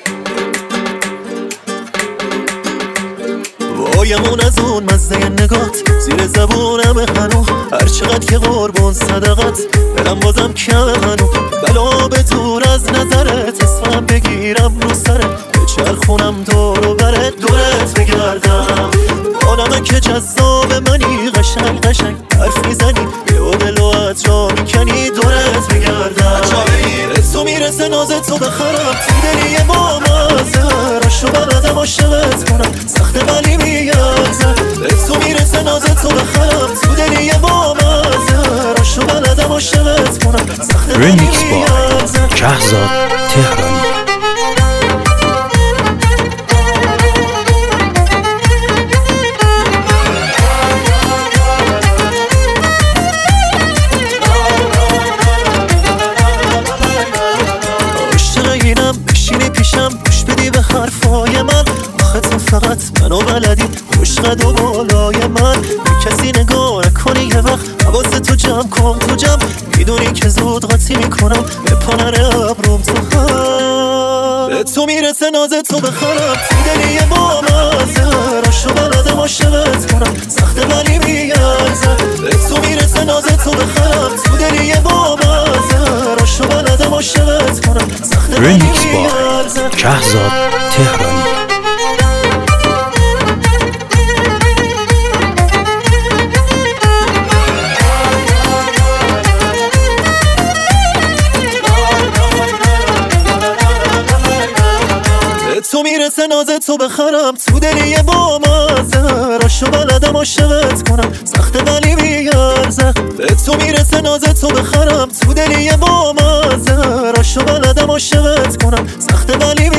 وایمون از اون مزه نگات زیر زبونم هنو، هر چقدر که قربون صدقت دلم بازم کمه هنو. بلا به دور از نظرت اسمم بگیرم رو سرت، بچرخونم دور و برت دورت بگردم. آنمه که جذاب منی، قشنگ قشنگ حرف میزنی، یه دلو از جا میکنی دورت بگردم. به تو میرسه ناز تو بخرم، تو دلی یه بامزه راشو بلدم عاشقت کنم، سخته ولی میارزه. به تو میرسه ناز تو بخرم، تو دلی یه بامزه راشو بلدم عاشقت کنم، سخته ولی میارزه. شهرزاد تهرانی. بشینی پیشم گوش بدی به حرفای من، آخه تو فقط منو بلدی خوش قد و بالای من. به کسی نگاه نکنی یه وقت حواس تو جمع کن، تو جمع میدونی که زود قاطی میکنم به پانر ابروم تو هم. به تو میرسه ناز تو بخرم، تو دلی یه بامزه راشو بلدم عاشقت کنم، سخته ولی میارزه. به تو میرسه ناز تو بخرم، تو دلی یه بامزه راشو بلدم عاشقت کنم، سخته ولی میارزه. شهرزاد تهرانی. تو میرسه ناز تو بخرم، تو دلی یه بامزه راشو بلدم عاشقت کنم، سخته ولی میارزه. به تو میرسه ناز تو بخرم، تو دلی یه بامزه راشو بلدم عاشقت کنم، سخته ولی